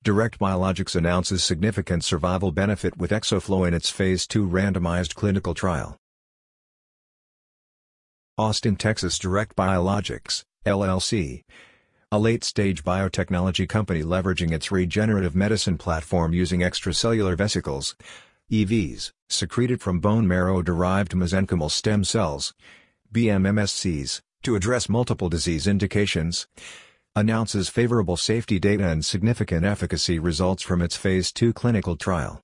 Direct Biologics announces significant survival benefit with ExoFlow in its Phase 2 randomized clinical trial. Austin, Texas. Direct Biologics, LLC, a late-stage biotechnology company leveraging its regenerative medicine platform using extracellular vesicles, EVs, secreted from bone marrow-derived mesenchymal stem cells, BMMSCs, to address multiple disease indications, announces favorable safety data and significant efficacy results from its Phase 2 clinical trial,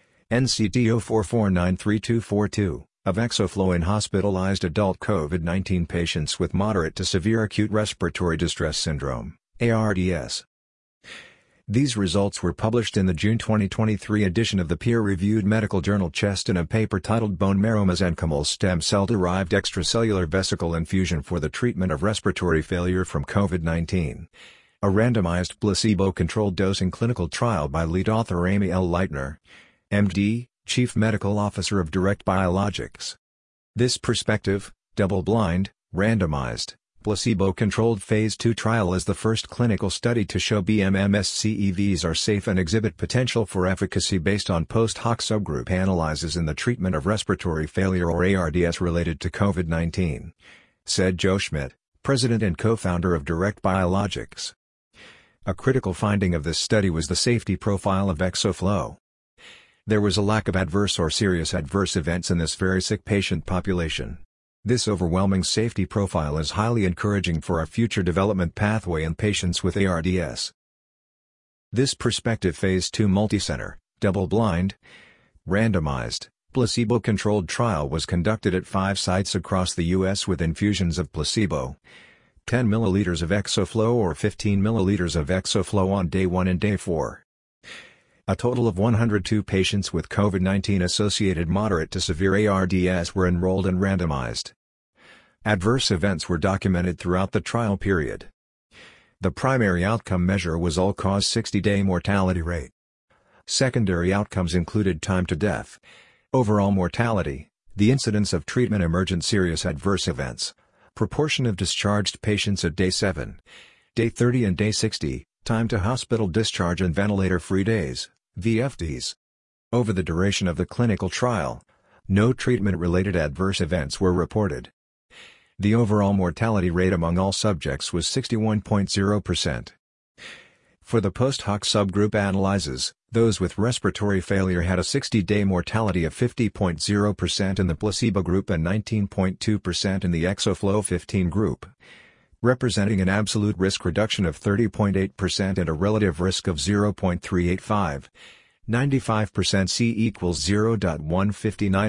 NCT04493242, of ExoFlow in hospitalized adult COVID-19 patients with moderate to severe acute respiratory distress syndrome, ARDS. These results were published in the June 2023 edition of the peer-reviewed medical journal Chest in a paper titled Bone Marrow Mesenchymal Stem Cell-Derived Extracellular Vesicle Infusion for the Treatment of Respiratory Failure from COVID-19. A randomized placebo-controlled dosing clinical trial by lead author Amy L. Leitner, MD, Chief Medical Officer of Direct Biologics. This prospective, double-blind, randomized, placebo-controlled Phase 2 trial is the first clinical study to show BMMSC EVs are safe and exhibit potential for efficacy based on post-hoc subgroup analyses in the treatment of respiratory failure or ARDS related to COVID-19, said Joe Schmidt, president and co-founder of Direct Biologics. A critical finding of this study was the safety profile of ExoFlow. There was a lack of adverse or serious adverse events in this very sick patient population. This overwhelming safety profile is highly encouraging for our future development pathway in patients with ARDS. This prospective Phase 2 multicenter, double-blind, randomized, placebo-controlled trial was conducted at 5 sites across the U.S. with infusions of placebo, 10 ml of ExoFlow or 15 ml of ExoFlow on day 1 and day 4. A total of 102 patients with COVID-19 associated moderate to severe ARDS were enrolled and randomized. Adverse events were documented throughout the trial period. The primary outcome measure was all-cause 60-day mortality rate. Secondary outcomes included time to death, overall mortality, the incidence of treatment-emergent serious adverse events, proportion of discharged patients at day 7, day 30 and day 60, time to hospital discharge and ventilator-free days, VFDs. Over the duration of the clinical trial, no treatment-related adverse events were reported. The overall mortality rate among all subjects was 61.0%. For the post-hoc subgroup analyses, those with respiratory failure had a 60-day mortality of 50.0% in the placebo group and 19.2% in the ExoFlow 15 group, representing an absolute risk reduction of 30.8% and a relative risk of 0.385, 95% C equals 0.159,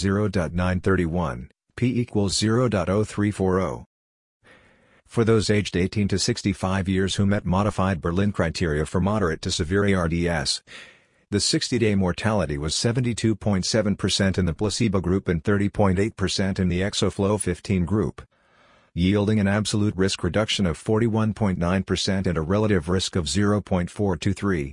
0.931, P equals 0.0340. For those aged 18 to 65 years who met modified Berlin criteria for moderate to severe ARDS, the 60-day mortality was 72.7% in the placebo group and 30.8% in the ExoFlow 15 group, yielding an absolute risk reduction of 41.9% and a relative risk of 0.423,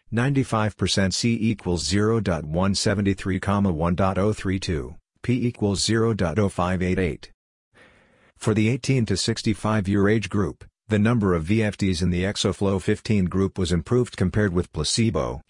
95% C equals 0.173, 1.032, P equals 0.0588. For the 18 to 65 year age group, the number of VFDs in the ExoFlow 15 group was improved compared with placebo,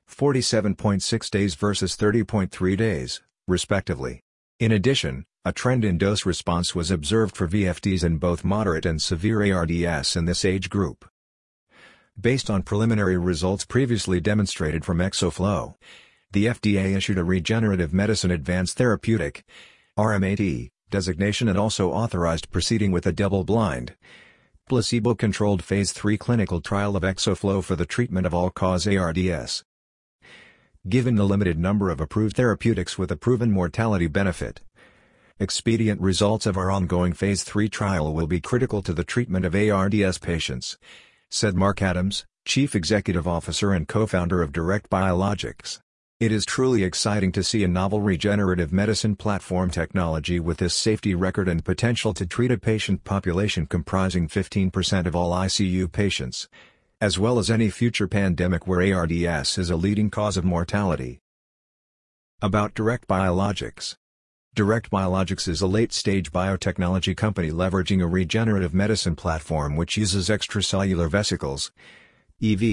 47.6 days versus 30.3 days, respectively. In addition, a trend in dose response was observed for VFDs in both moderate and severe ARDS in this age group. Based on preliminary results previously demonstrated from ExoFlow, the FDA issued a Regenerative Medicine Advanced Therapeutic (RMAT) designation and also authorized proceeding with a double-blind, placebo-controlled Phase 3 clinical trial of ExoFlow for the treatment of all-cause ARDS. Given the limited number of approved therapeutics with a proven mortality benefit, expedient results of our ongoing Phase 3 trial will be critical to the treatment of ARDS patients, said Mark Adams, Chief Executive Officer and co-founder of Direct Biologics. It is truly exciting to see a novel regenerative medicine platform technology with this safety record and potential to treat a patient population comprising 15% of all ICU patients, as well as any future pandemic where ARDS is a leading cause of mortality. About Direct Biologics. Direct Biologics is a late-stage biotechnology company leveraging a regenerative medicine platform which uses extracellular vesicles, EVs,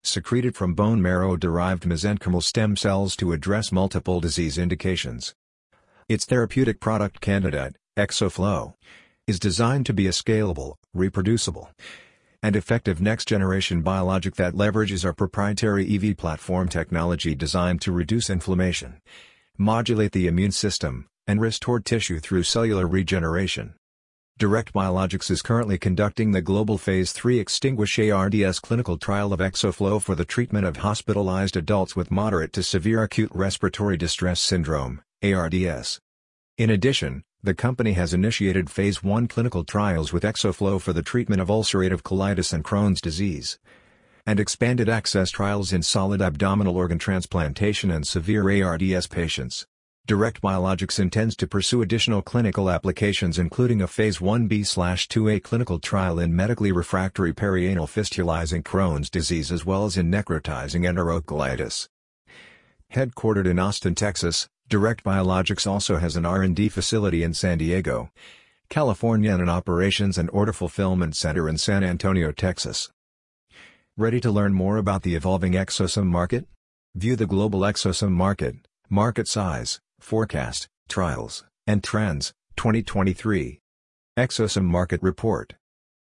secreted from bone marrow-derived mesenchymal stem cells to address multiple disease indications. Its therapeutic product candidate, ExoFlow, is designed to be a scalable, reproducible, and effective next-generation biologic that leverages our proprietary EV platform technology designed to reduce inflammation, modulate the immune system, and restore tissue through cellular regeneration. Direct Biologics is currently conducting the global Phase 3 Extinguish ARDS clinical trial of ExoFlow for the treatment of hospitalized adults with moderate to severe acute respiratory distress syndrome, ARDS. In addition, the company has initiated Phase 1 clinical trials with ExoFlow for the treatment of ulcerative colitis and Crohn's disease, and expanded access trials in solid abdominal organ transplantation and severe ARDS patients. Direct Biologics intends to pursue additional clinical applications including a Phase 1b/2a clinical trial in medically refractory perianal fistulizing Crohn's disease as well as in necrotizing enterocolitis. Headquartered in Austin, Texas, Direct Biologics also has an R&D facility in San Diego, California and an operations and order fulfillment center in San Antonio, Texas. Ready to learn more about the evolving exosome market? View the global exosome market size, forecast, trials, and trends, 2023. Exosome Market Report.